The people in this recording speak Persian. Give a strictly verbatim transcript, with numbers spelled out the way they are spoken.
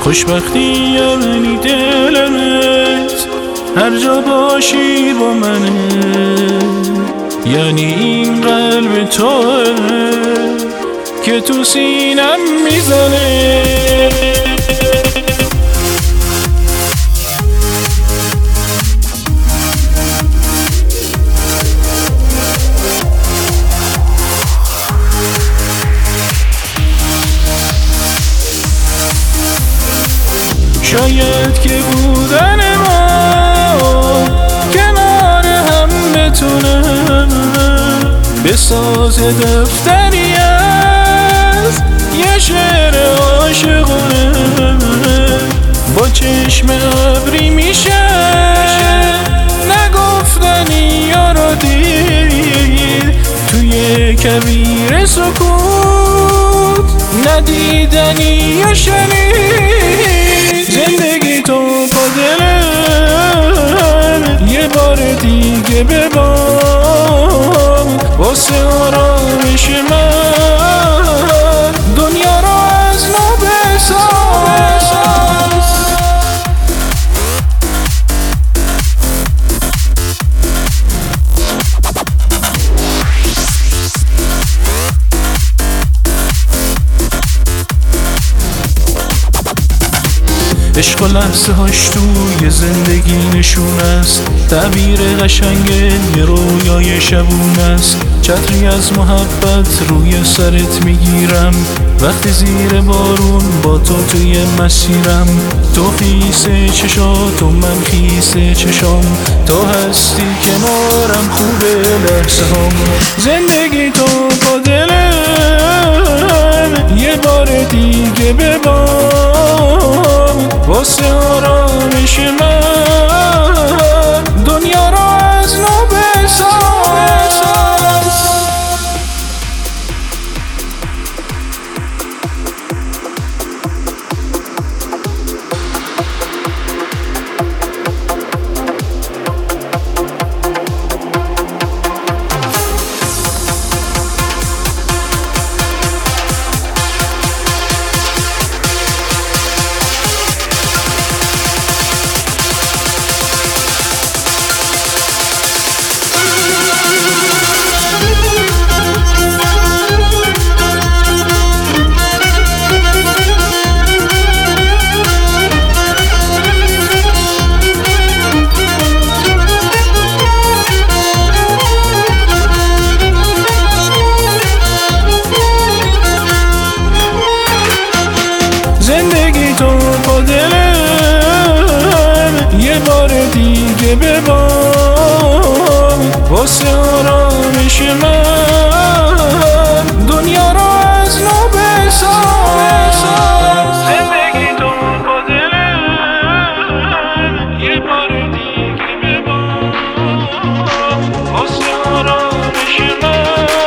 خوشبختی یعنی دلت هر جا باشی با منه، یعنی این قلب توه که تو سینم میزنه. شاید که بودن ما کنار هم بتونه بساز دفتری از یه شعر عاشقونه، با چشم ابری میشه نگفتنی یارو دید توی کبیر سکوت ندیدنی یا شنید. زندگی تو با دلم یه بار دیگه ببام، واسه آرامش من دنیا رو از نو بساز. عشق و لحظه هاش توی زندگی نشون است، تعبیر قشنگ یه رویای شبون است. چتری از محبت روی سرت میگیرم وقتی زیر بارون با تو توی مسیرم. تو خیس چشات و من خیس چشام، تو هستی کنارم خوبه لحظه هم. زندگی تو با دلم یه بار دیگه ببام، واسه آرامش من دنیا رو از نو بساز. زندگی تو با دلم یه بار دیگه ببام، واسه آرامش من دنیا رو از نو بساز. زندگی تو با دلم یه بار دیگه ببام، واسه آرامش من